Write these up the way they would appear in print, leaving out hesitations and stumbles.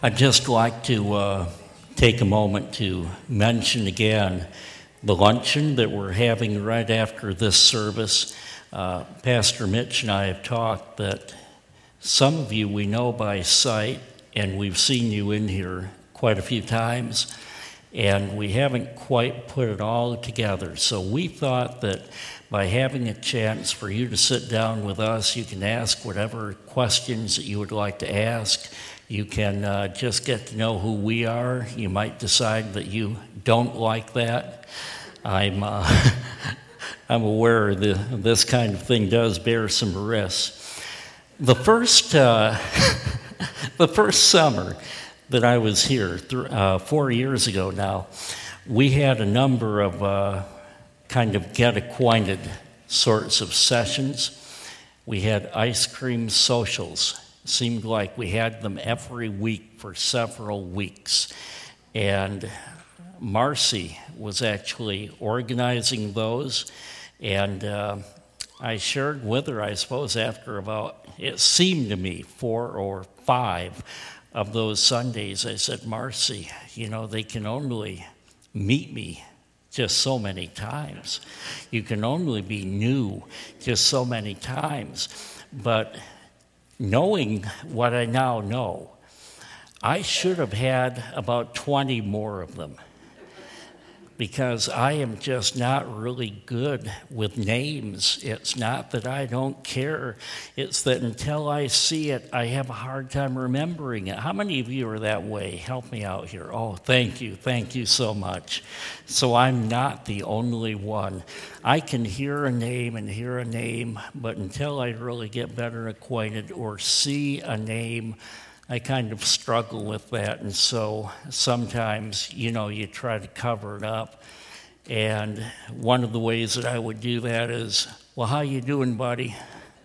I'd just like to take a moment to mention again the luncheon that we're having right after this service. Pastor Mitch and I have talked that some of you we know by sight, and we've seen you in here quite a few times, and we haven't quite put it all together. So we thought that by having a chance for you to sit down with us, you can ask whatever questions that you would like to ask. You can just get to know who we are. You might decide that you don't like that. I'm aware that this kind of thing does bear some risks. The first summer that I was here, 4 years ago now, we had a number of kind of get acquainted sorts of sessions. We had ice cream socials. Seemed like we had them every week for several weeks. And Marcy was actually organizing those. And I shared with her, I suppose, after about, it seemed to me, 4 or 5 of those Sundays, I said, Marcy, they can only meet me just so many times. You can only be new just so many times. But knowing what I now know, I should have had about 20 more of them, because I am just not really good with names. It's not that I don't care. It's that until I see it, I have a hard time remembering it. How many of you are that way? Help me out here. Oh, thank you. Thank you so much. So I'm not the only one. I can hear a name, but until I really get better acquainted or see a name, I kind of struggle with that, and so sometimes, you try to cover it up. And one of the ways that I would do that is, well, how you doing, buddy?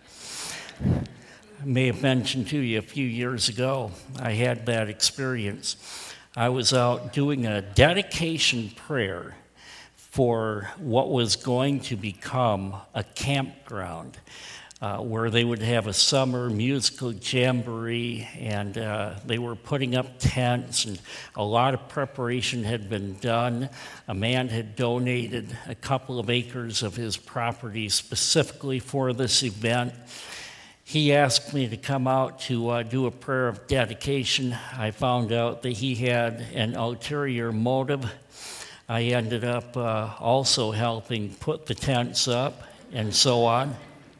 I may have mentioned to you a few years ago, I had that experience. I was out doing a dedication prayer for what was going to become a campground, where they would have a summer musical jamboree, and they were putting up tents, and a lot of preparation had been done. A man had donated a couple of acres of his property specifically for this event. He asked me to come out to do a prayer of dedication. I found out that he had an ulterior motive. I ended up also helping put the tents up and so on.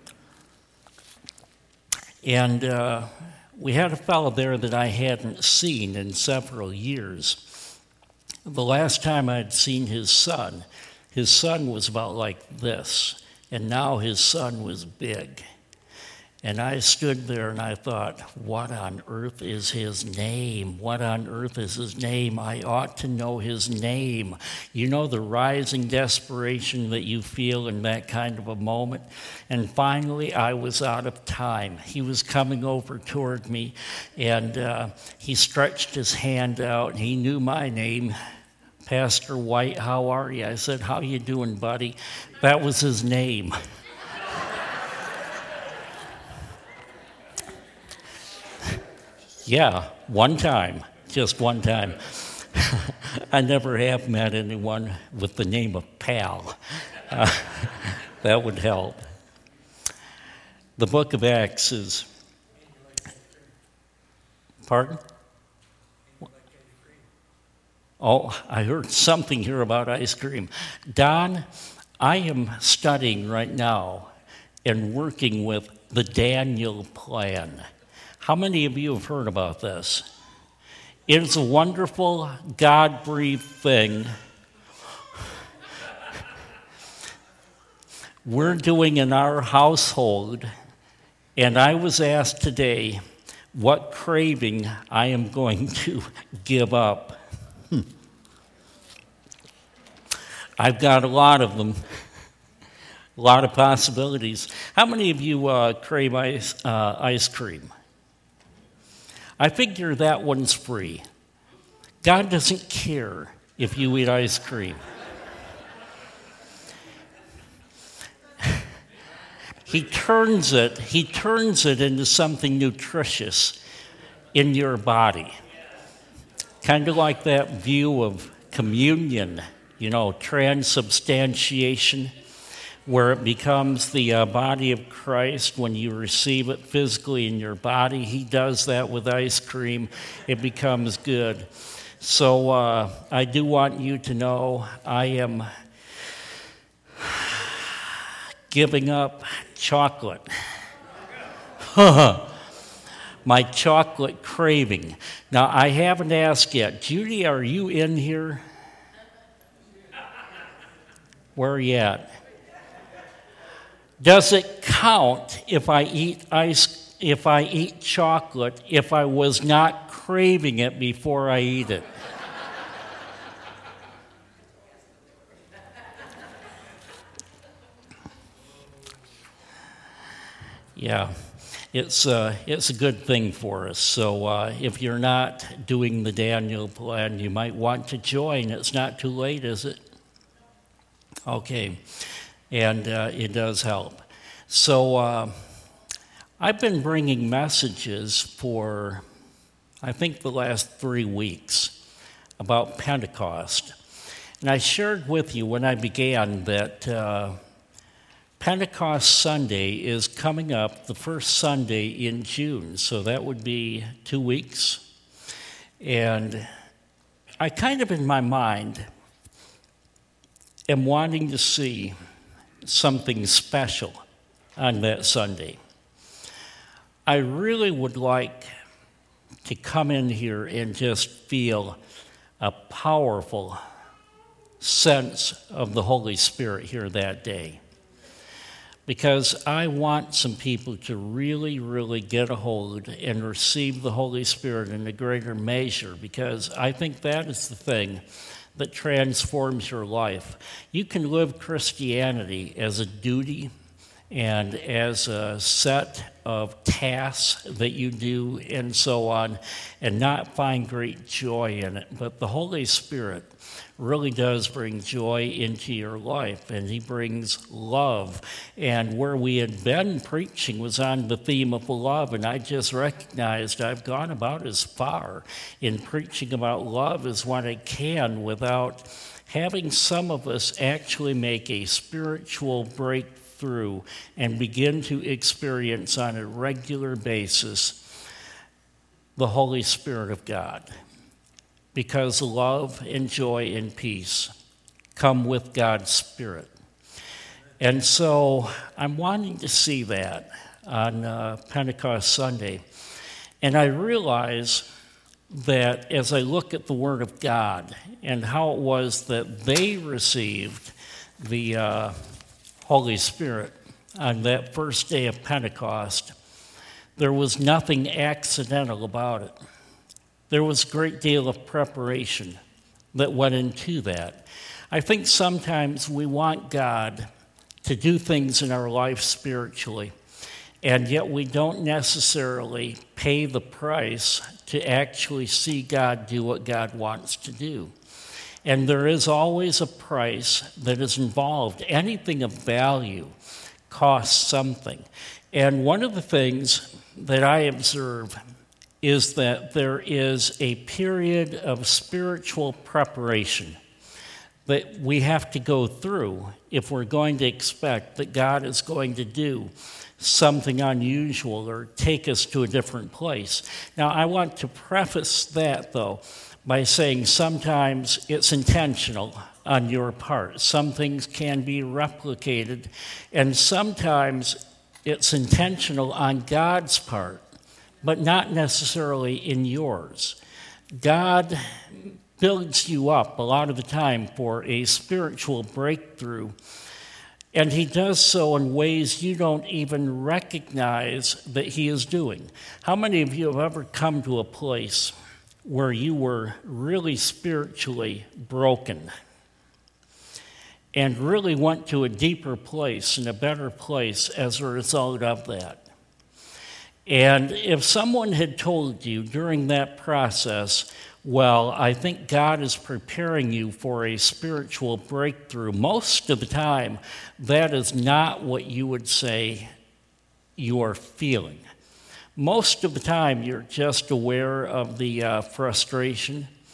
And we had a fellow there that I hadn't seen in several years. The last time I'd seen his son was about like this, and now his son was big. And I stood there and I thought, what on earth is his name? What on earth is his name? I ought to know his name. You know the rising desperation that you feel in that kind of a moment? And finally, I was out of time. He was coming over toward me, and he stretched his hand out, and he knew my name. Pastor White, how are you? I said, how you doing, buddy? That was his name. Yeah, one time, just one time. I never have met anyone with the name of Pal. That would help. The book of Acts is... Pardon? Oh, I heard something here about ice cream. Don, I am studying right now and working with the Daniel Plan. How many of you have heard about this? It is a wonderful, God-breathed thing. We're doing in our household, and I was asked today what craving I am going to give up. I've got a lot of them, a lot of possibilities. How many of you crave ice cream? I figure that one's free. God doesn't care if you eat ice cream. He turns it into something nutritious in your body. Kind of like that view of communion, transubstantiation, where it becomes the body of Christ when you receive it physically in your body. He does that with ice cream. It becomes good. So I do want you to know I am giving up chocolate. My chocolate craving. Now, I haven't asked yet. Judy, are you in here? Where are you at? Does it count if I eat chocolate if I was not craving it before I eat it? Yeah, it's a good thing for us. So if you're not doing the Daniel plan, you might want to join. It's not too late, is it? Okay. And it does help. So I've been bringing messages for, I think, the last 3 weeks about Pentecost. And I shared with you when I began that Pentecost Sunday is coming up the first Sunday in June. So that would be 2 weeks. And I kind of, in my mind, am wanting to see something special on that Sunday. I really would like to come in here and just feel a powerful sense of the Holy Spirit here that day. Because I want some people to really, really get a hold and receive the Holy Spirit in a greater measure, because I think that is the thing that transforms your life. You can live Christianity as a duty and as a set of tasks that you do and so on, and not find great joy in it. But the Holy Spirit really does bring joy into your life, and he brings love. And where we had been preaching was on the theme of love, and I just recognized I've gone about as far in preaching about love as what I can without having some of us actually make a spiritual breakthrough and begin to experience on a regular basis the Holy Spirit of God. Because love and joy and peace come with God's Spirit. And so I'm wanting to see that on Pentecost Sunday. And I realize that as I look at the Word of God and how it was that they received the Holy Spirit on that first day of Pentecost, there was nothing accidental about it. There was a great deal of preparation that went into that. I think sometimes we want God to do things in our life spiritually, and yet we don't necessarily pay the price to actually see God do what God wants to do. And there is always a price that is involved. Anything of value costs something. And one of the things that I observe is that there is a period of spiritual preparation that we have to go through if we're going to expect that God is going to do something unusual or take us to a different place. Now, I want to preface that, though, by saying sometimes it's intentional on your part. Some things can be replicated, and sometimes it's intentional on God's part, but not necessarily in yours. God builds you up a lot of the time for a spiritual breakthrough, and he does so in ways you don't even recognize that he is doing. How many of you have ever come to a place where you were really spiritually broken and really went to a deeper place and a better place as a result of that? And if someone had told you during that process, well, I think God is preparing you for a spiritual breakthrough, most of the time, that is not what you would say you are feeling. Most of the time, you're just aware of the frustration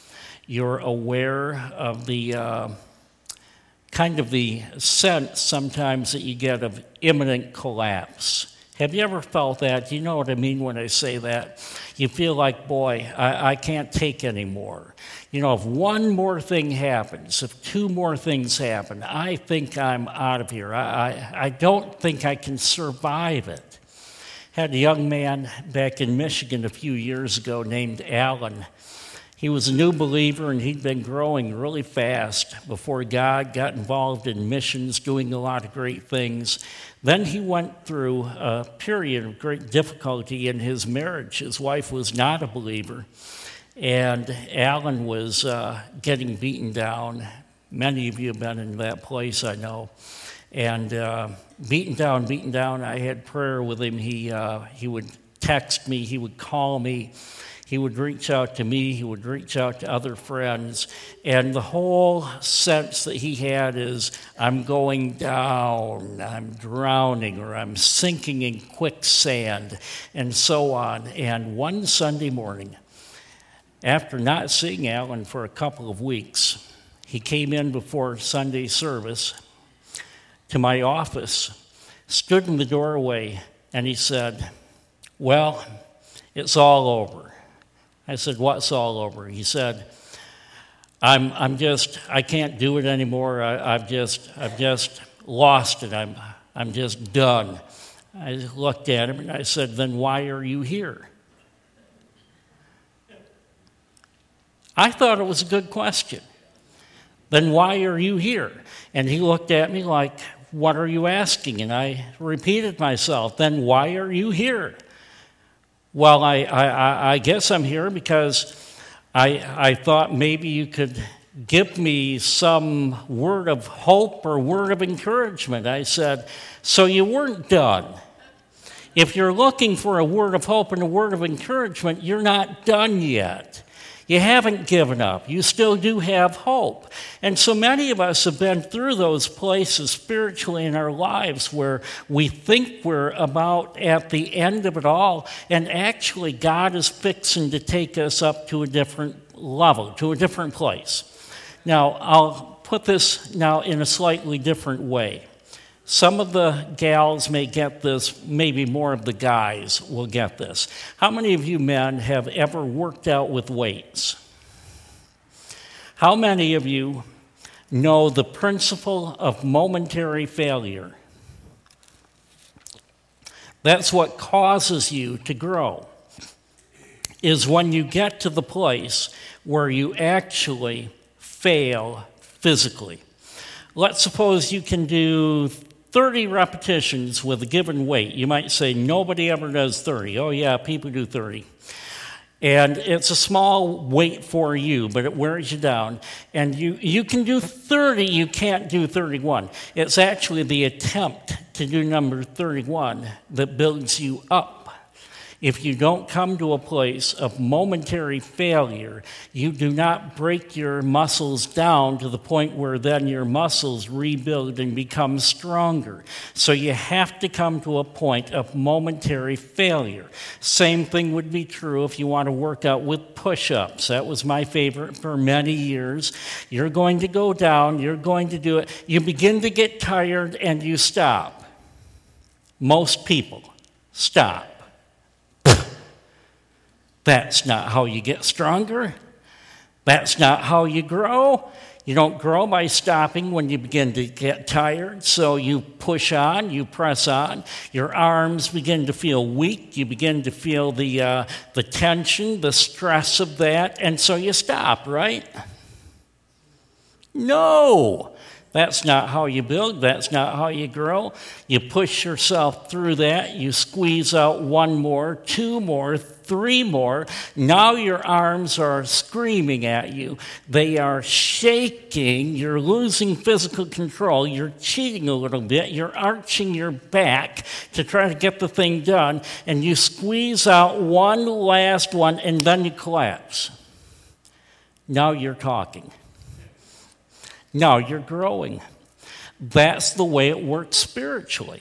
You're aware of the kind of the sense sometimes that you get of imminent collapse. Have you ever felt that? Do you know what I mean when I say that? You feel like, boy, I can't take anymore. You know, if one more thing happens, if two more things happen, I think I'm out of here. I don't think I can survive it. Had a young man back in Michigan a few years ago named Alan. He was a new believer, and he'd been growing really fast before God got involved in missions, doing a lot of great things. Then he went through a period of great difficulty in his marriage. His wife was not a believer, and Alan was getting beaten down. Many of you have been in that place, I know. And beaten down. I had prayer with him. He would text me. He would call me. He would reach out to me, he would reach out to other friends, and the whole sense that he had is, I'm going down, I'm drowning, or I'm sinking in quicksand, and so on. And one Sunday morning, after not seeing Alan for a couple of weeks, he came in before Sunday service to my office, stood in the doorway, and he said, well, it's all over. I said, what's all over? He said, I can't do it anymore. I've just lost it. I'm just done. I looked at him and I said, then why are you here? I thought it was a good question. Then why are you here? And he looked at me like, what are you asking? And I repeated myself, then why are you here? Well, I guess I'm here because I thought maybe you could give me some word of hope or word of encouragement. I said, so you weren't done. If you're looking for a word of hope and a word of encouragement, you're not done yet. You haven't given up. You still do have hope. And so many of us have been through those places spiritually in our lives where we think we're about at the end of it all, and actually God is fixing to take us up to a different level, to a different place. Now, I'll put this now in a slightly different way. Some of the gals may get this, maybe more of the guys will get this. How many of you men have ever worked out with weights? How many of you know the principle of momentary failure? That's what causes you to grow, is when you get to the place where you actually fail physically. Let's suppose you can do 30 repetitions with a given weight. You might say, nobody ever does 30. Oh, yeah, people do 30. And it's a small weight for you, but it wears you down. And you can do 30, you can't do 31. It's actually the attempt to do number 31 that builds you up. If you don't come to a place of momentary failure, you do not break your muscles down to the point where then your muscles rebuild and become stronger. So you have to come to a point of momentary failure. Same thing would be true if you want to work out with push-ups. That was my favorite for many years. You're going to go down, you're going to do it. You begin to get tired and you stop. Most people stop. That's not how you get stronger. That's not how you grow. You don't grow by stopping when you begin to get tired. So you push on, you press on. Your arms begin to feel weak. You begin to feel the tension, the stress of that. And so you stop, right? No. That's not how you build. That's not how you grow. You push yourself through that. You squeeze out one more, two more, three more. Now your arms are screaming at you. They are shaking. You're losing physical control. You're cheating a little bit. You're arching your back to try to get the thing done. And you squeeze out one last one, and then you collapse. Now you're talking. Now you're growing. That's the way it works spiritually.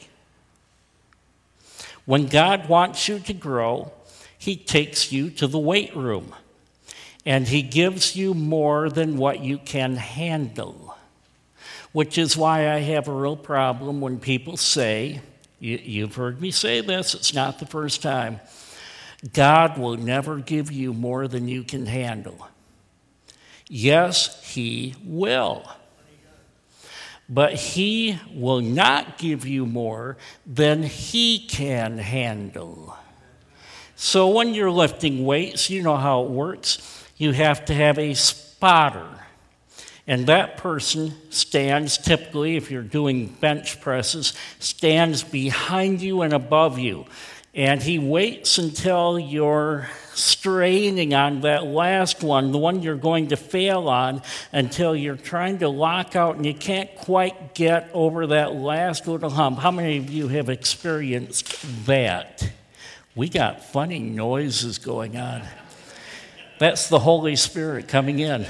When God wants you to grow, He takes you to the weight room. and he gives you more than what you can handle, which is why I have a real problem when people say, you've heard me say this, it's not the first time, God will never give you more than you can handle. Yes, he will. But he will not give you more than he can handle. So when you're lifting weights, you know how it works. You have to have a spotter. And that person stands, typically, if you're doing bench presses, stands behind you and above you. And he waits until you're straining on that last one, the one you're going to fail on, until you're trying to lock out and you can't quite get over that last little hump. How many of you have experienced that? We got funny noises going on. That's the Holy Spirit coming in.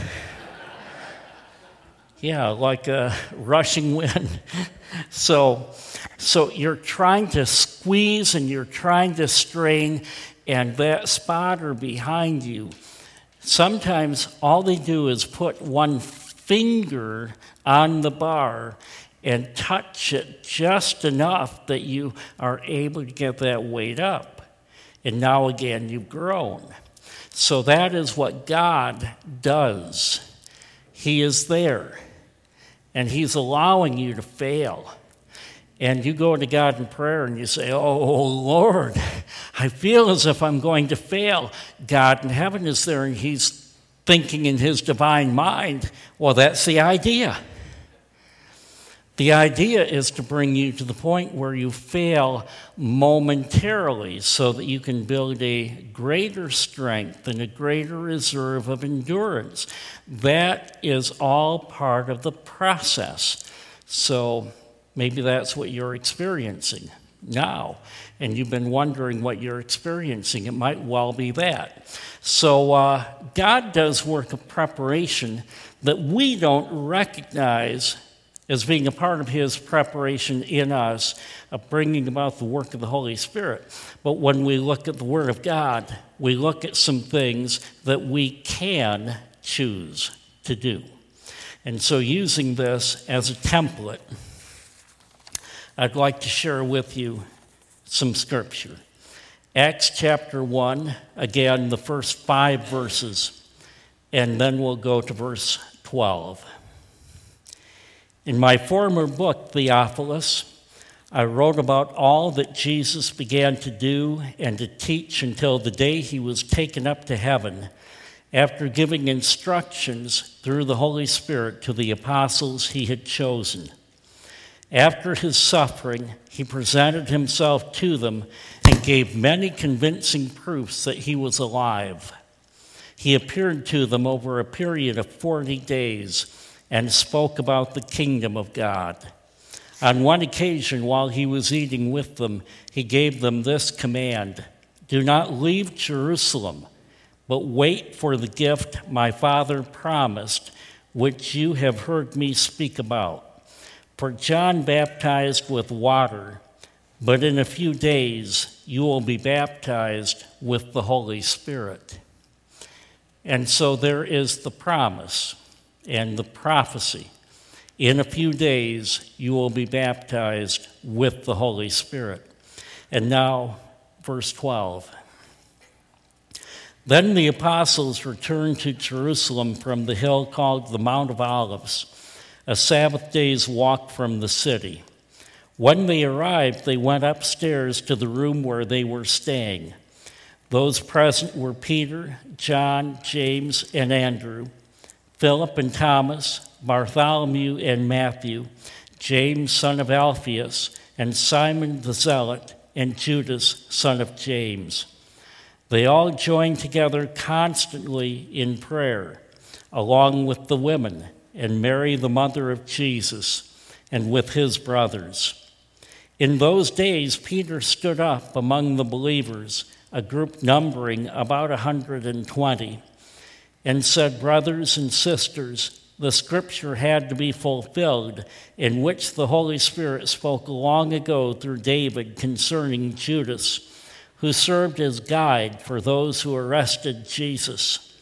Yeah, like a rushing wind. So you're trying to squeeze and you're trying to strain, and that spotter behind you, sometimes all they do is put one finger on the bar and touch it just enough that you are able to get that weight up. And now again, you've grown. So that is what God does. He is there, and he's allowing you to fail. And you go to God in prayer and you say, oh, Lord, I feel as if I'm going to fail. God in heaven is there, and he's thinking in his divine mind, well, that's the idea. The idea is to bring you to the point where you fail momentarily so that you can build a greater strength and a greater reserve of endurance. That is all part of the process. So maybe that's what you're experiencing now, and you've been wondering what you're experiencing. It might well be that. So God does work of preparation that we don't recognize as being a part of his preparation in us of bringing about the work of the Holy Spirit. But when we look at the Word of God, we look at some things that we can choose to do. And so using this as a template, I'd like to share with you some scripture. Acts chapter 1, again, the first 5 verses, and then we'll go to verse 12. In my former book, Theophilus, I wrote about all that Jesus began to do and to teach until the day he was taken up to heaven, after giving instructions through the Holy Spirit to the apostles he had chosen. After his suffering, he presented himself to them and gave many convincing proofs that he was alive. He appeared to them over a period of 40 days and spoke about the kingdom of God. On one occasion, while he was eating with them, he gave them this command: do not leave Jerusalem, but wait for the gift my Father promised, which you have heard me speak about. For John baptized with water, but in a few days you will be baptized with the Holy Spirit. And so there is the promise and the prophecy. In a few days you will be baptized with the Holy Spirit. And now, verse 12. Then the apostles returned to Jerusalem from the hill called the Mount of Olives, a Sabbath day's walk from the city. When they arrived, they went upstairs to the room where they were staying. Those present were Peter, John, James, and Andrew, Philip and Thomas, Bartholomew and Matthew, James, son of Alphaeus, and Simon the Zealot, and Judas, son of James. They all joined together constantly in prayer, along with the women, and Mary, the mother of Jesus, and with his brothers. In those days, Peter stood up among the believers, a group numbering about 120, and said, brothers and sisters, the scripture had to be fulfilled in which the Holy Spirit spoke long ago through David concerning Judas, who served as guide for those who arrested Jesus.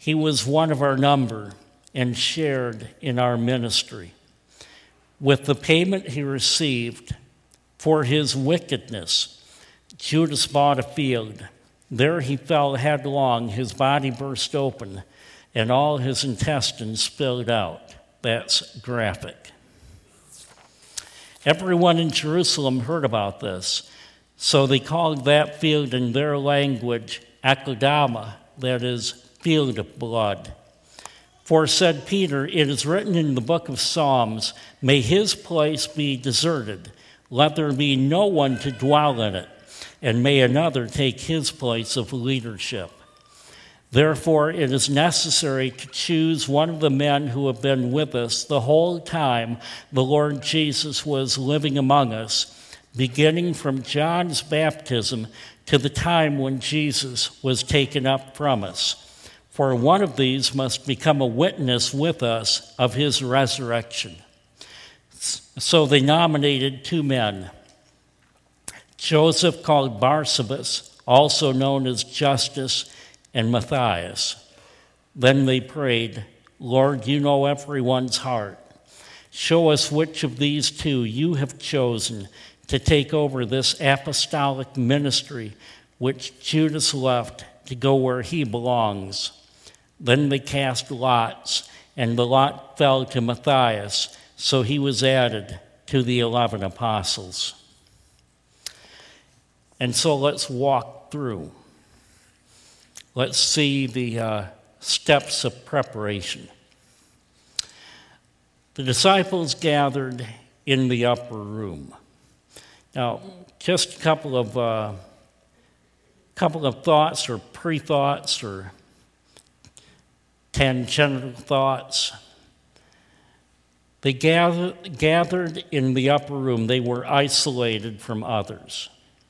He was one of our number and shared in our ministry. With the payment he received for his wickedness, Judas bought a field. There he fell headlong, his body burst open, and all his intestines spilled out. That's graphic. Everyone in Jerusalem heard about this, so they called that field in their language Akeldama, that is, field of blood. For said Peter, it is written in the book of Psalms, may his place be deserted, let there be no one to dwell in it, and may another take his place of leadership. Therefore, it is necessary to choose one of the men who have been with us the whole time the Lord Jesus was living among us, beginning from John's baptism to the time when Jesus was taken up from us. For one of these must become a witness with us of his resurrection. So they nominated 2 men, Joseph called Barsabas, also known as Justus, and Matthias. Then they prayed, Lord, you know everyone's heart. Show us which of these 2 you have chosen to take over this apostolic ministry which Judas left to go where he belongs. Then they cast lots, and the lot fell to Matthias, so he was added to the 11 apostles. And so let's walk through. Let's see the steps of preparation. The disciples gathered in the upper room. Now, just a couple of thoughts or pre-thoughts or tangential thoughts. They gathered in the upper room. They were isolated from others.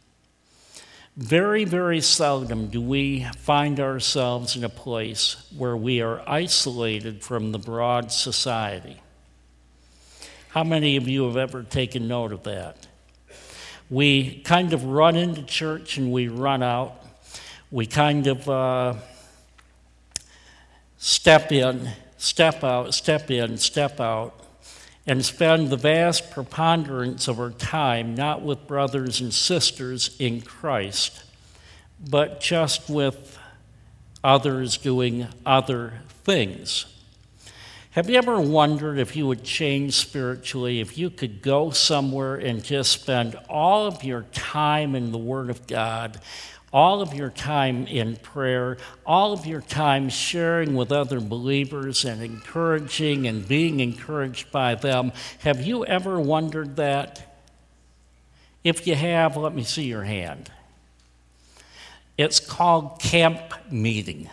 Very, very seldom do we find ourselves in a place where we are isolated from the broad society. How many of you have ever taken note of that? We kind of run into church and we run out. We kind of step in, step out, step in, step out, and spend the vast preponderance of our time not with brothers and sisters in Christ, but just with others doing other things. Have you ever wondered if you would change spiritually, if you could go somewhere and just spend all of your time in the Word of God, all of your time in prayer, all of your time sharing with other believers and encouraging and being encouraged by them? Have you ever wondered that? If you have, let me see your hand. It's called camp meeting.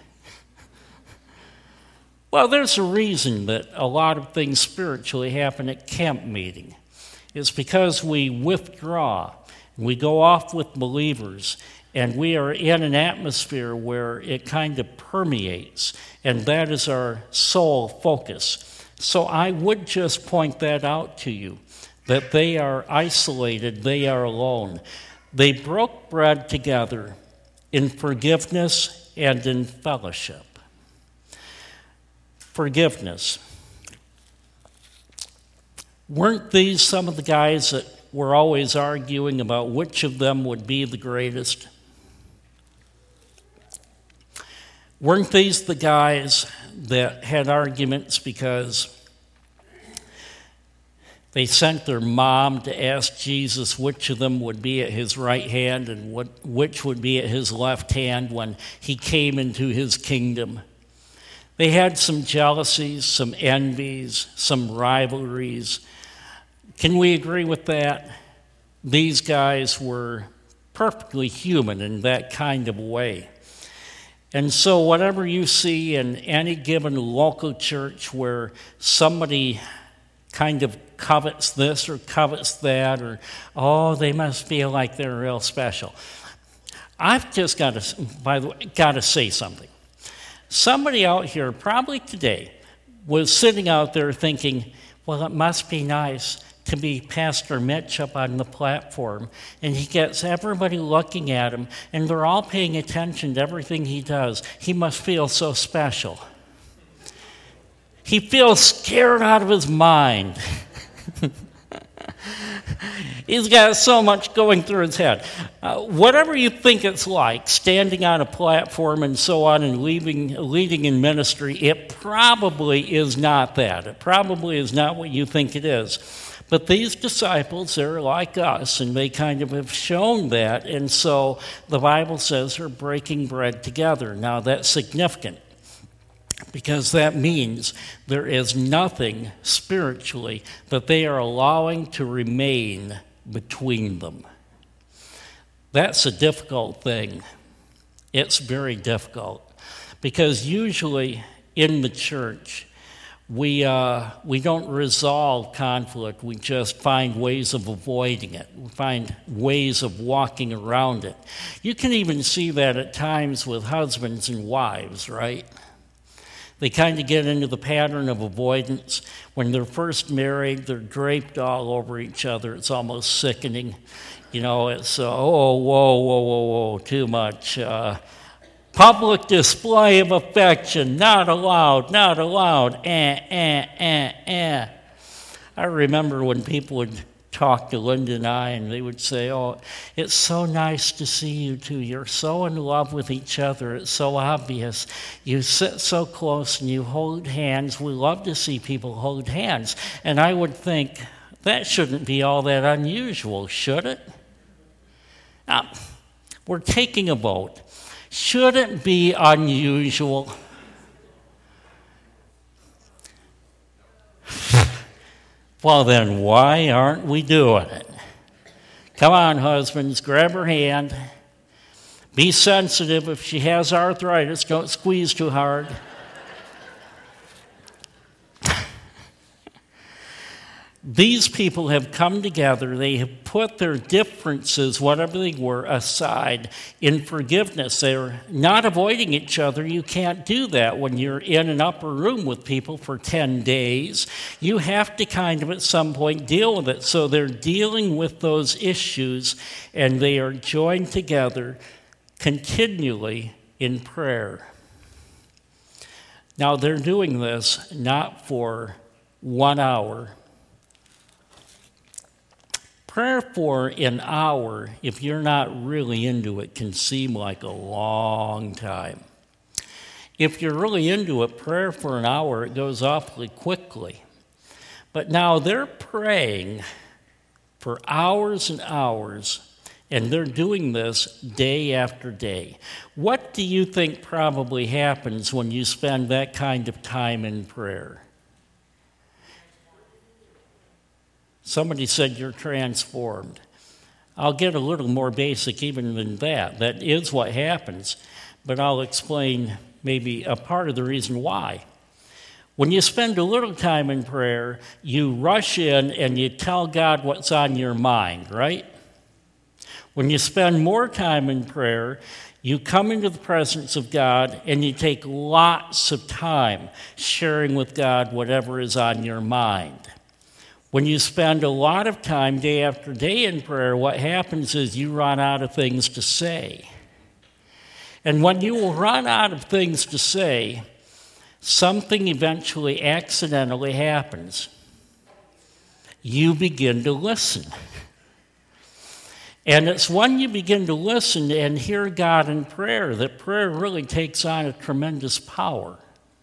Well, there's a reason that a lot of things spiritually happen at camp meeting. It's because we withdraw, and we go off with believers, and we are in an atmosphere where it kind of permeates, and that is our sole focus. So I would just point that out to you, that they are isolated, they are alone. They broke bread together in forgiveness and in fellowship. Forgiveness. Weren't these some of the guys that were always arguing about which of them would be the greatest? Weren't these the guys that had arguments because they sent their mom to ask Jesus which of them would be at his right hand and which would be at his left hand when he came into his kingdom? They had some jealousies, some envies, some rivalries. Can we agree with that? These guys were perfectly human in that kind of way. And so whatever you see in any given local church where somebody kind of covets this or covets that, or, oh, they must feel like they're real special. I've just got to say something. Somebody out here, probably today, was sitting out there thinking, well, it must be nice to be Pastor Mitch up on the platform, and he gets everybody looking at him, and they're all paying attention to everything he does. He must feel so special. He feels scared out of his mind. He's got so much going through his head. Whatever you think it's like, standing on a platform and so on and leading in ministry, it probably is not that. It probably is not what you think it is. But these disciples, they're like us, and they kind of have shown that. And so the Bible says they're breaking bread together. Now, that's significant, because that means there is nothing spiritually that they are allowing to remain between them. That's a difficult thing. It's very difficult, because usually in the church, we don't resolve conflict. We just find ways of avoiding it. We find ways of walking around it. You can even see that at times with husbands and wives, right? They kind of get into the pattern of avoidance. When they're first married, they're draped all over each other. It's almost sickening. You know, it's, whoa, too much. Public display of affection, not allowed. I remember when people would talk to Linda and I, and they would say, "Oh, it's so nice to see you two. You're so in love with each other. It's so obvious. You sit so close and you hold hands. We love to see people hold hands." And I would think, that shouldn't be all that unusual, should it? Now, we're taking a vote. Should it be unusual? Well, then why aren't we doing it? Come on, husbands, grab her hand. Be sensitive. If she has arthritis, don't squeeze too hard. These people have come together. They have put their differences, whatever they were, aside in forgiveness. They're not avoiding each other. You can't do that when you're in an upper room with people for 10 days. You have to kind of at some point deal with it. So they're dealing with those issues, and they are joined together continually in prayer. Now, they're doing this not for 1 hour. Prayer for an hour, if you're not really into it, can seem like a long time. If you're really into it, prayer for an hour, it goes awfully quickly. But now they're praying for hours and hours, and they're doing this day after day. What do you think probably happens when you spend that kind of time in prayer? Somebody said you're transformed. I'll get a little more basic even than that. That is what happens, but I'll explain maybe a part of the reason why. When you spend a little time in prayer, you rush in and you tell God what's on your mind, right? When you spend more time in prayer, you come into the presence of God and you take lots of time sharing with God whatever is on your mind. When you spend a lot of time day after day in prayer, what happens is you run out of things to say. And when you will run out of things to say, something eventually accidentally happens. You begin to listen. And it's when you begin to listen and hear God in prayer that prayer really takes on a tremendous power.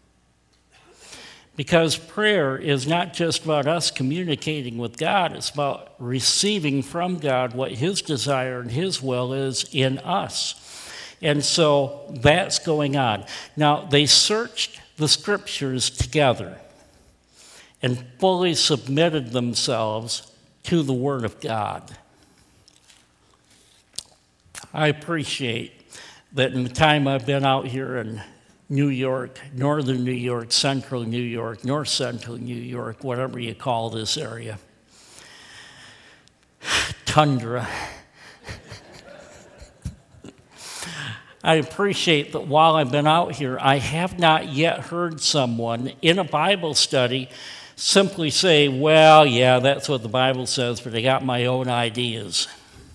Because prayer is not just about us communicating with God, it's about receiving from God what His desire and His will is in us. And so that's going on. Now, they searched the Scriptures together and fully submitted themselves to the Word of God. I appreciate that in the time I've been out here in New York, northern New York, central New York, north central New York, whatever you call this area. Tundra. I appreciate that while I've been out here, I have not yet heard someone in a Bible study simply say, well, yeah, that's what the Bible says, but I got my own ideas.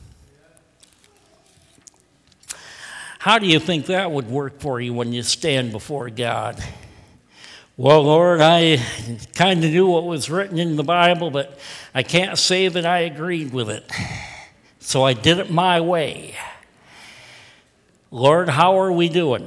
How do you think that would work for you when you stand before God? Well, Lord, I kind of knew what was written in the Bible, but I can't say that I agreed with it. So I did it my way. Lord, how are we doing?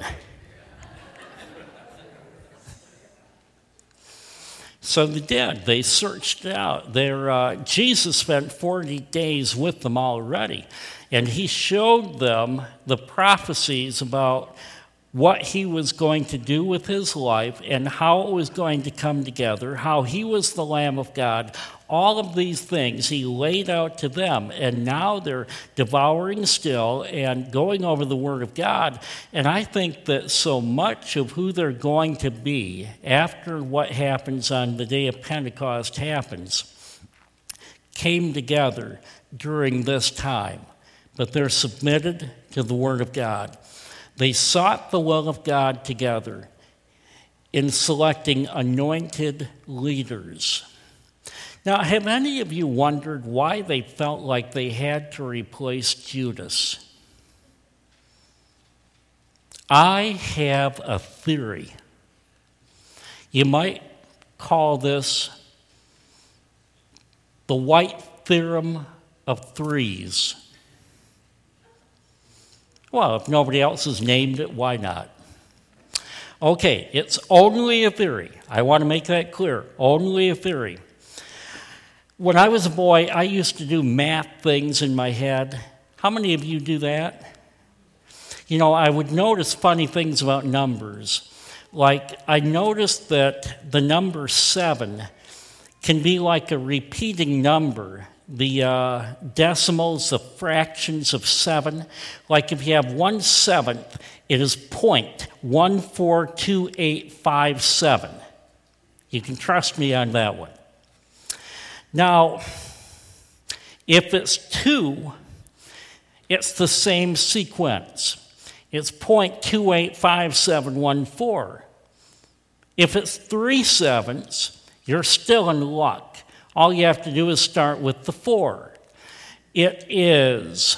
So they did. They searched it out. Jesus spent 40 days with them already, and he showed them the prophecies about what he was going to do with his life and how it was going to come together, how he was the Lamb of God. All of these things he laid out to them, and now they're devouring still and going over the Word of God. And I think that so much of who they're going to be after what happens on the day of Pentecost happens came together during this time. But they're submitted to the Word of God. They sought the will of God together in selecting anointed leaders. Now, have any of you wondered why they felt like they had to replace Judas? I have a theory. You might call this the White Theorem of Threes. Well, if nobody else has named it, why not? Okay, it's only a theory. I want to make that clear. Only a theory. When I was a boy, I used to do math things in my head. How many of you do that? You know, I would notice funny things about numbers. Like, I noticed that the number 7 can be like a repeating number. The decimals, the fractions of 7, like if you have 1/7, it is 0.142857. You can trust me on that one. Now, if it's 2, it's the same sequence. It's 0.285714. If it's 3 sevens, you're still in luck. All you have to do is start with the 4. It is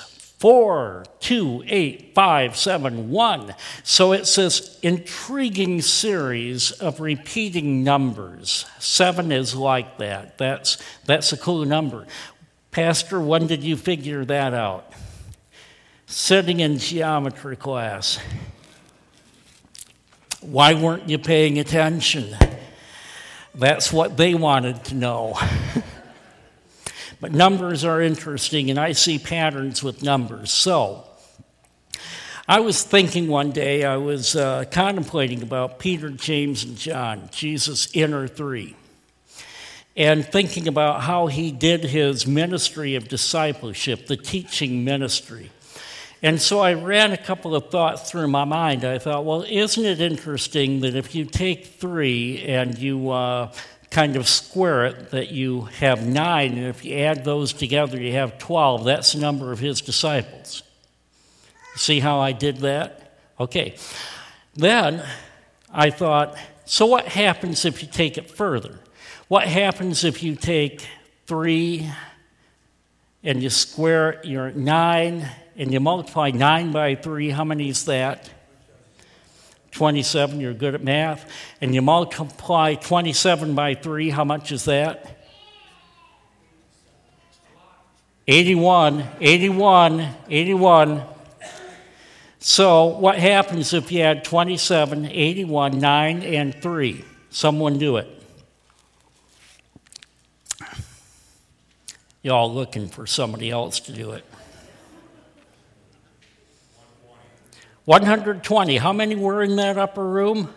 428571. So it's this intriguing series of repeating numbers. 7 is like that. That's a cool number. Pastor, when did you figure that out? Sitting in geometry class. Why weren't you paying attention? That's what they wanted to know. But numbers are interesting, and I see patterns with numbers. So I was thinking one day, I was contemplating about Peter, James, and John, Jesus' inner three, and thinking about how he did his ministry of discipleship, the teaching ministry. And so I ran a couple of thoughts through my mind. I thought, well, isn't it interesting that if you take 3 and you kind of square it, that you have 9, and if you add those together, you have 12. That's the number of his disciples. See how I did that? Okay. Then I thought, so what happens if you take it further? What happens if you take 3 and you square it, you're at 9, and you multiply 9 by 3, how many is that? 27, you're good at math. And you multiply 27 by 3, how much is that? 81. So what happens if you add 27, 81, 9, and 3? Someone do it. Y'all looking for somebody else to do it. 120. How many were in that upper room?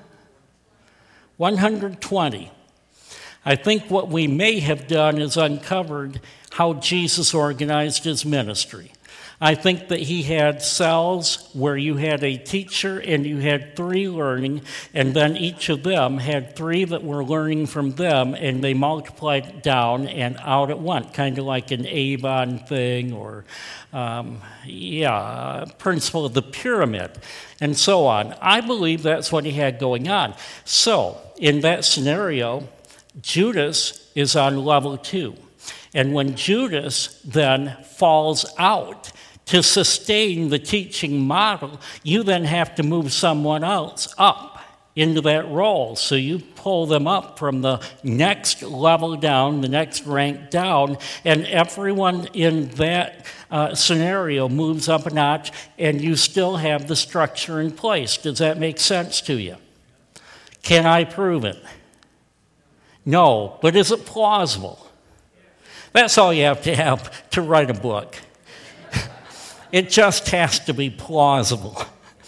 120. I think what we may have done is uncovered how Jesus organized his ministry. I think that he had cells where you had a teacher and you had 3 learning, and then each of them had 3 that were learning from them, and they multiplied down and out it went, kind of like an Avon thing or, principle of the pyramid, and so on. I believe that's what he had going on. So, in that scenario, Judas is on level 2. And when Judas then falls out to sustain the teaching model, you then have to move someone else up into that role. So you pull them up from the next level down, the next rank down, and everyone in that scenario moves up a notch, and you still have the structure in place. Does that make sense to you? Can I prove it? No, but is it plausible? That's all you have to write a book. It just has to be plausible.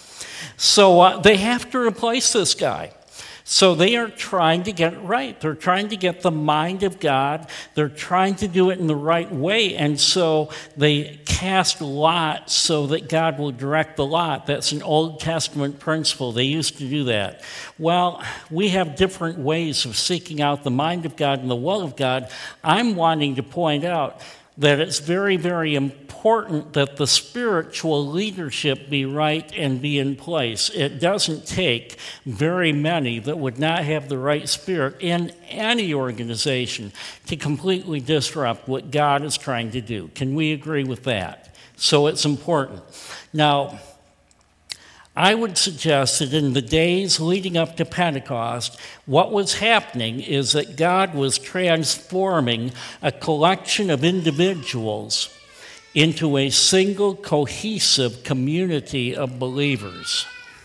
So they have to replace this guy. So they are trying to get it right. They're trying to get the mind of God. They're trying to do it in the right way. And so they cast lots so that God will direct the lot. That's an Old Testament principle. They used to do that. Well, we have different ways of seeking out the mind of God and the will of God. I'm wanting to point out that it's very, very important that the spiritual leadership be right and be in place. It doesn't take very many that would not have the right spirit in any organization to completely disrupt what God is trying to do. Can we agree with that? So it's important. Now, I would suggest that in the days leading up to Pentecost, what was happening is that God was transforming a collection of individuals into a single cohesive community of believers.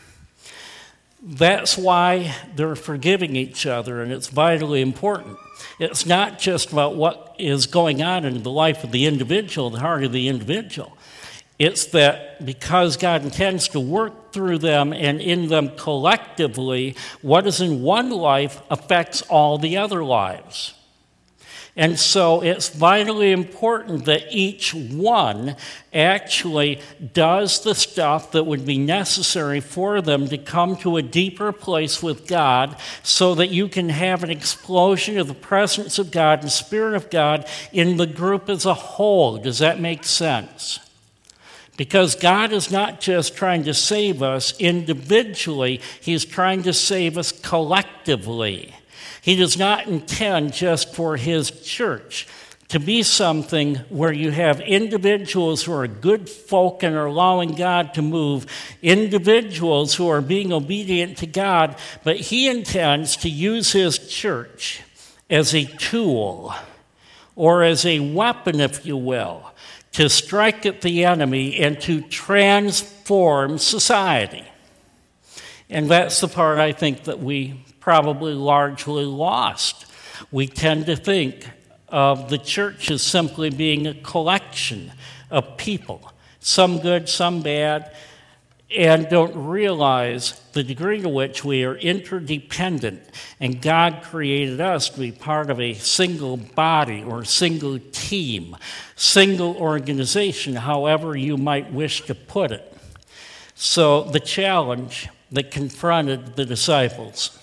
That's why they're forgiving each other, and it's vitally important. It's not just about what is going on in the life of the individual, the heart of the individual. It's that because God intends to work through them and in them collectively, what is in one life affects all the other lives. And so it's vitally important that each one actually does the stuff that would be necessary for them to come to a deeper place with God so that you can have an explosion of the presence of God and Spirit of God in the group as a whole. Does that make sense? Because God is not just trying to save us individually, He's trying to save us collectively. He does not intend just for His church to be something where you have individuals who are good folk and are allowing God to move, individuals who are being obedient to God, but He intends to use His church as a tool or as a weapon, if you will, to strike at the enemy and to transform society. And that's the part I think that we probably largely lost. We tend to think of the church as simply being a collection of people, some good, some bad, and don't realize the degree to which we are interdependent, and God created us to be part of a single body or single team, single organization, however you might wish to put it. So the challenge that confronted the disciples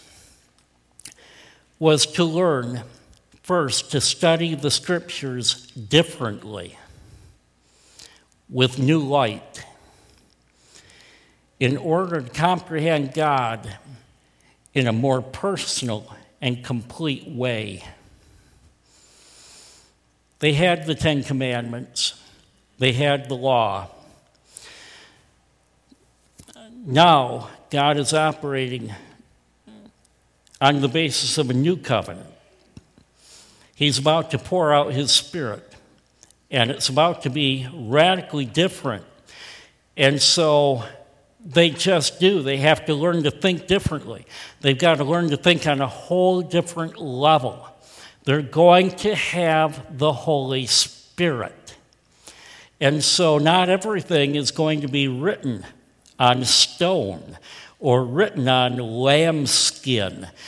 was to learn first to study the Scriptures differently, with new light, in order to comprehend God in a more personal and complete way. They had the 10 Commandments. They had the law. Now, God is operating on the basis of a new covenant. He's about to pour out His Spirit, and it's about to be radically different. And so they just do. They have to learn to think differently. They've got to learn to think on a whole different level. They're going to have the Holy Spirit. And so not everything is going to be written on stone or written on lambskin.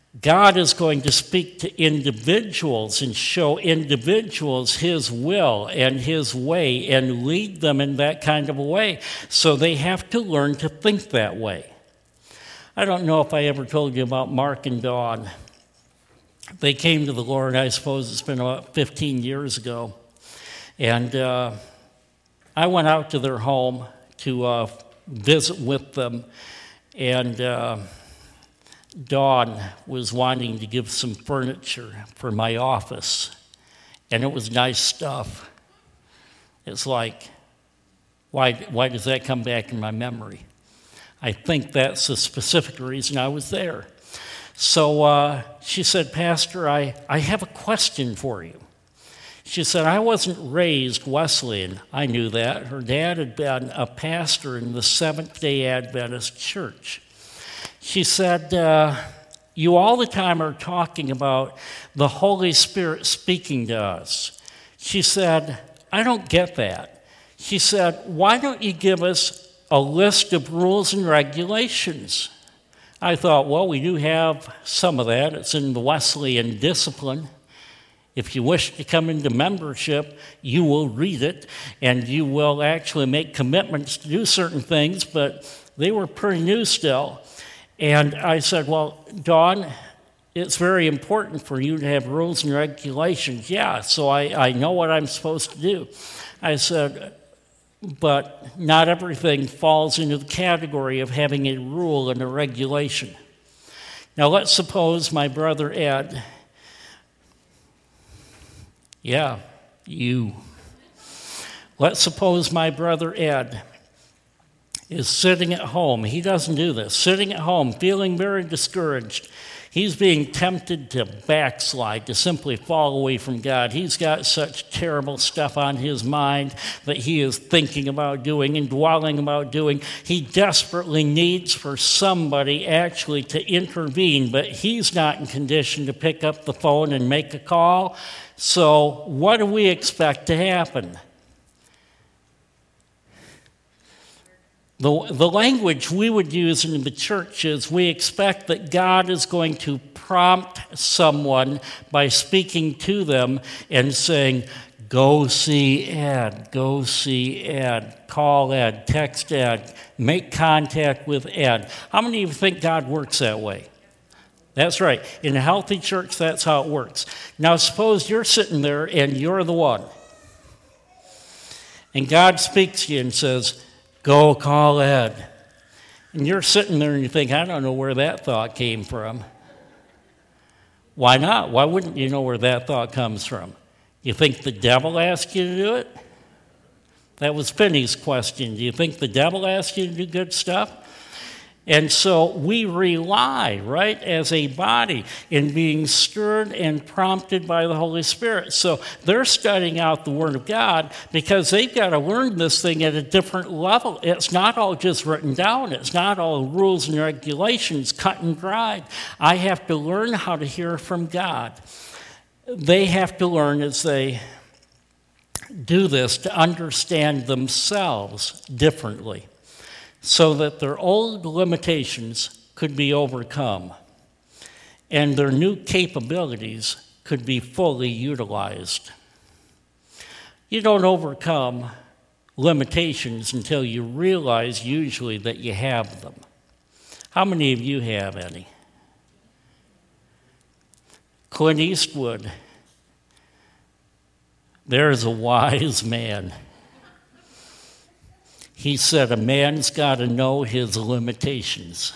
God is going to speak to individuals and show individuals his will and his way and lead them in that kind of a way. So they have to learn to think that way. I don't know if I ever told you about Mark and Dawn. They came to the Lord, I suppose it's been about 15 years ago. And I went out to their home to visit with them. And Dawn was wanting to give some furniture for my office, and it was nice stuff. It's like, why does that come back in my memory? I think that's the specific reason I was there. So she said, Pastor, I have a question for you. She said, I wasn't raised Wesleyan. I knew that. Her dad had been a pastor in the Seventh-day Adventist church. She said, you all the time are talking about the Holy Spirit speaking to us. She said, I don't get that. She said, why don't you give us a list of rules and regulations? I thought, well, we do have some of that. It's in the Wesleyan discipline. If you wish to come into membership, you will read it, and you will actually make commitments to do certain things, but they were pretty new still. And I said, well, Dawn, it's very important for you to have rules and regulations. Yeah, so I know what I'm supposed to do. I said, but not everything falls into the category of having a rule and a regulation. Now, let's suppose my brother Ed, yeah, you. Let's suppose my brother Ed is sitting at home. He doesn't do this. Sitting at home, feeling very discouraged. He's being tempted to backslide, to simply fall away from God. He's got such terrible stuff on his mind that he is thinking about doing and dwelling about doing. He desperately needs for somebody actually to intervene, but he's not in condition to pick up the phone and make a call. So what do we expect to happen? The language we would use in the church is we expect that God is going to prompt someone by speaking to them and saying, go see Ed, go see Ed, call Ed, text Ed, make contact with Ed. How many of you think God works that way? That's right. In a healthy church, that's how it works. Now, suppose you're sitting there and you're the one. And God speaks to you and says, go call Ed. And you're sitting there and you think, I don't know where that thought came from. Why not? Why wouldn't you know where that thought comes from? You think the devil asked you to do it? That was Finney's question. Do you think the devil asked you to do good stuff? And so we rely, right, as a body in being stirred and prompted by the Holy Spirit. So they're studying out the Word of God because they've got to learn this thing at a different level. It's not all just written down. It's not all rules and regulations cut and dried. I have to learn how to hear from God. They have to learn as they do this to understand themselves differently, so that their old limitations could be overcome and their new capabilities could be fully utilized. You don't overcome limitations until you realize usually that you have them. How many of you have any? Clint Eastwood, there's a wise man. He said, a man's got to know his limitations.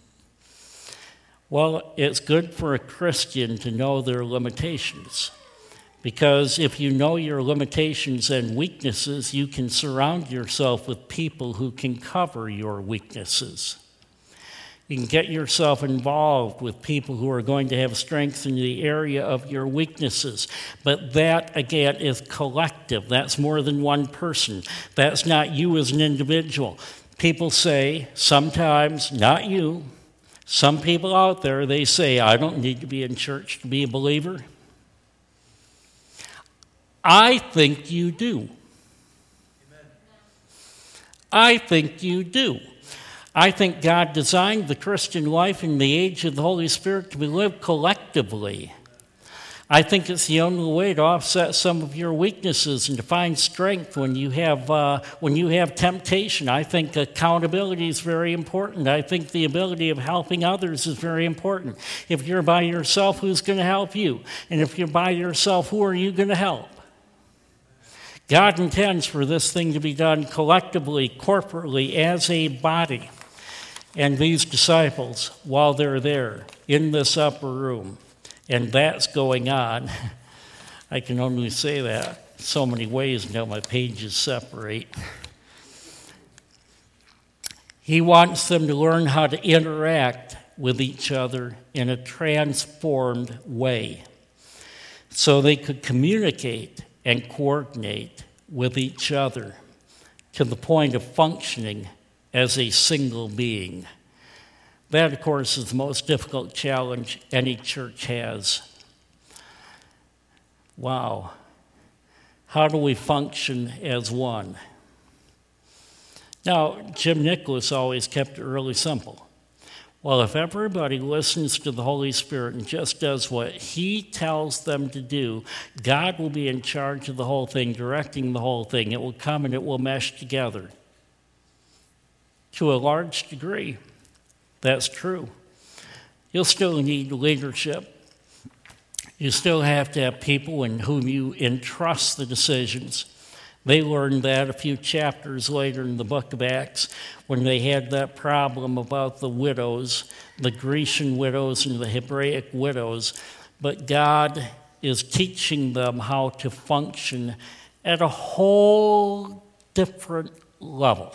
Well, it's good for a Christian to know their limitations, because if you know your limitations and weaknesses, you can surround yourself with people who can cover your weaknesses. You can get yourself involved with people who are going to have strength in the area of your weaknesses. But that, again, is collective. That's more than one person. That's not you as an individual. People say, sometimes, not you, some people out there, they say, I don't need to be in church to be a believer. I think you do. I think you do. I think God designed the Christian life in the age of the Holy Spirit to be lived collectively. I think it's the only way to offset some of your weaknesses and to find strength when you have temptation. I think accountability is very important. I think the ability of helping others is very important. If you're by yourself, who's going to help you? And if you're by yourself, who are you going to help? God intends for this thing to be done collectively, corporately, as a body. And these disciples, while they're there in this upper room, and that's going on. I can only say that so many ways until my pages separate. He wants them to learn how to interact with each other in a transformed way so they could communicate and coordinate with each other to the point of functioning as a single being. That, of course, is the most difficult challenge any church has. Wow. How do we function as one? Now, Jim Nicholas always kept it really simple. Well, if everybody listens to the Holy Spirit and just does what He tells them to do, God will be in charge of the whole thing, directing the whole thing. It will come and it will mesh together. To a large degree, that's true. You'll still need leadership. You still have to have people in whom you entrust the decisions. They learned that a few chapters later in the book of Acts when they had that problem about the widows, the Grecian widows and the Hebraic widows. But God is teaching them how to function at a whole different level.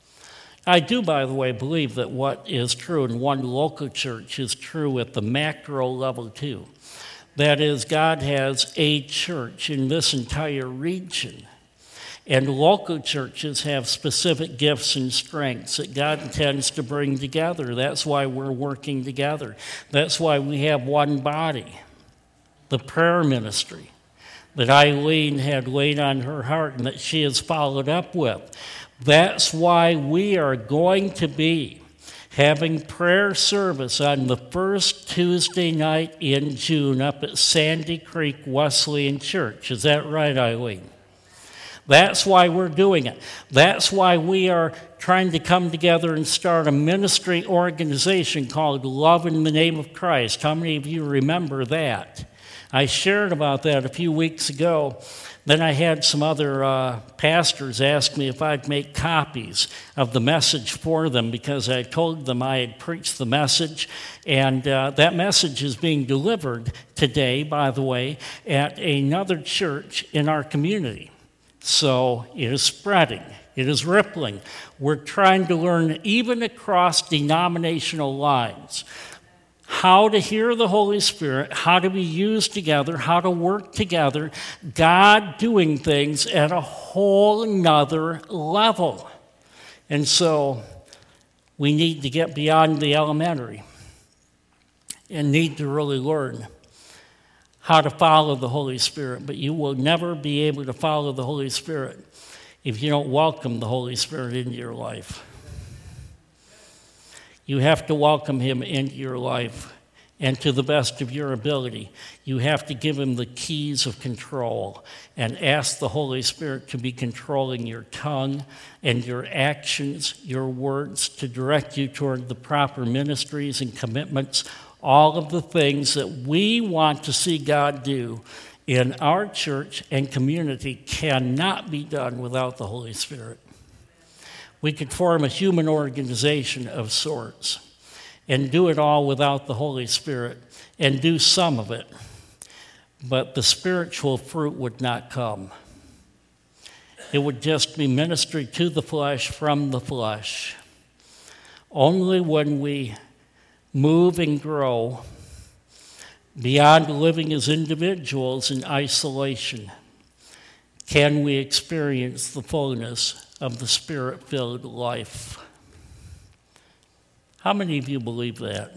I do, by the way, believe that what is true in one local church is true at the macro level too. That is, God has a church in this entire region. And local churches have specific gifts and strengths that God intends to bring together. That's why we're working together. That's why we have one body. The prayer ministry that Eileen had laid on her heart and that she has followed up with. That's why we are going to be having prayer service on the first Tuesday night in June up at Sandy Creek Wesleyan Church. Is that right, Eileen? That's why we're doing it. That's why we are trying to come together and start a ministry organization called Love in the Name of Christ. How many of you remember that? I shared about that a few weeks ago. Then I had some other pastors ask me if I'd make copies of the message for them because I told them I had preached the message. And that message is being delivered today, by the way, at another church in our community. So it is spreading. It is rippling. We're trying to learn, even across denominational lines, how to hear the Holy Spirit, how to be used together, how to work together, God doing things at a whole nother level. And so we need to get beyond the elementary and need to really learn how to follow the Holy Spirit. But you will never be able to follow the Holy Spirit if you don't welcome the Holy Spirit into your life. You have to welcome Him into your life, and to the best of your ability, you have to give Him the keys of control and ask the Holy Spirit to be controlling your tongue and your actions, your words, to direct you toward the proper ministries and commitments, all of the things that we want to see God do in our church and community cannot be done without the Holy Spirit. We could form a human organization of sorts and do it all without the Holy Spirit and do some of it, but the spiritual fruit would not come. It would just be ministry to the flesh from the flesh. Only when we move and grow beyond living as individuals in isolation can we experience the fullness of the Spirit-filled life. How many of you believe that?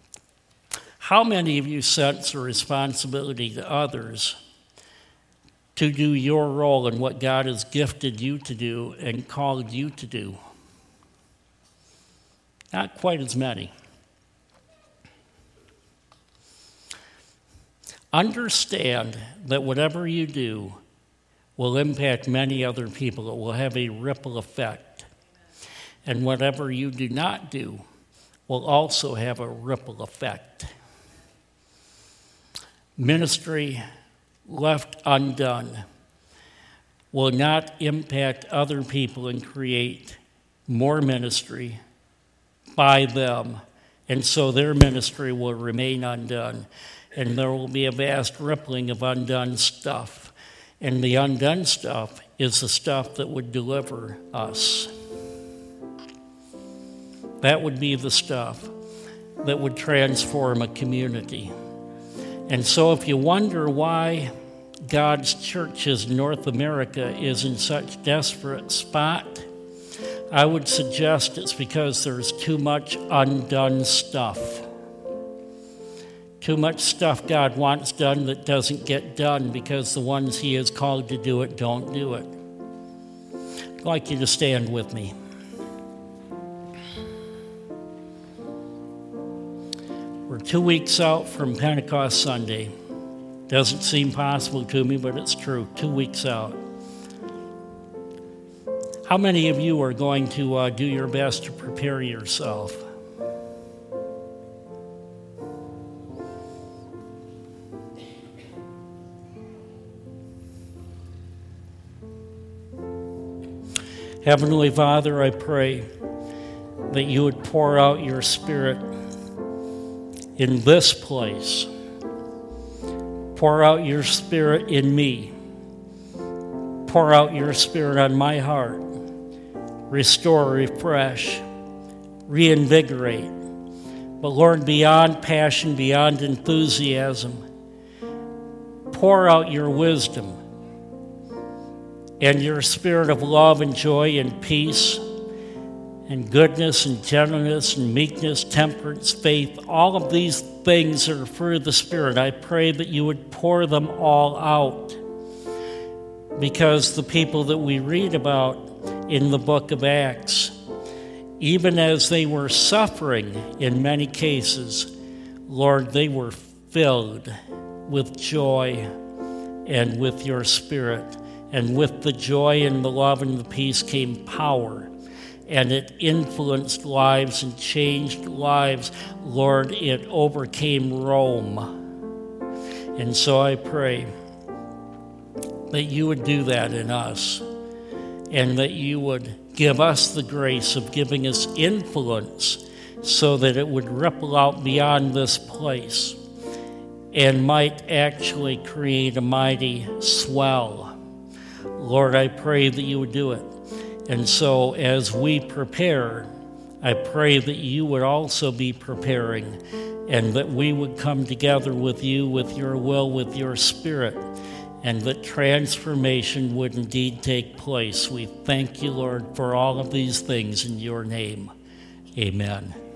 How many of you sense a responsibility to others to do your role in what God has gifted you to do and called you to do? Not quite as many. Understand that whatever you do will impact many other people. It will have a ripple effect. And whatever you do not do will also have a ripple effect. Ministry left undone will not impact other people and create more ministry by them, and so their ministry will remain undone, and there will be a vast rippling of undone stuff. And the undone stuff is the stuff that would deliver us. That would be the stuff that would transform a community. And so if you wonder why God's churches in North America is in such desperate spot, I would suggest it's because there's too much undone stuff. Too much stuff God wants done that doesn't get done because the ones He has called to do it don't do it. I'd like you to stand with me. We're 2 weeks out from Pentecost Sunday. Doesn't seem possible to me, but it's true. 2 weeks out. How many of you are going to do your best to prepare yourself? Heavenly Father, I pray that you would pour out your Spirit in this place. Pour out your Spirit in me. Pour out your Spirit on my heart. Restore, refresh, reinvigorate. But Lord, beyond passion, beyond enthusiasm, pour out your wisdom and your Spirit of love and joy and peace and goodness and gentleness and meekness, temperance, faith. All of these things are fruit of the Spirit. I pray that you would pour them all out, because the people that we read about in the book of Acts, even as they were suffering in many cases, Lord, they were filled with joy and with your Spirit. And with the joy and the love and the peace came power. And it influenced lives and changed lives. Lord, it overcame Rome. And so I pray that you would do that in us, and that you would give us the grace of giving us influence so that it would ripple out beyond this place and might actually create a mighty swell. Lord, I pray that you would do it. And so as we prepare, I pray that you would also be preparing, and that we would come together with you, with your will, with your Spirit, and that transformation would indeed take place. We thank you, Lord, for all of these things in your name. Amen.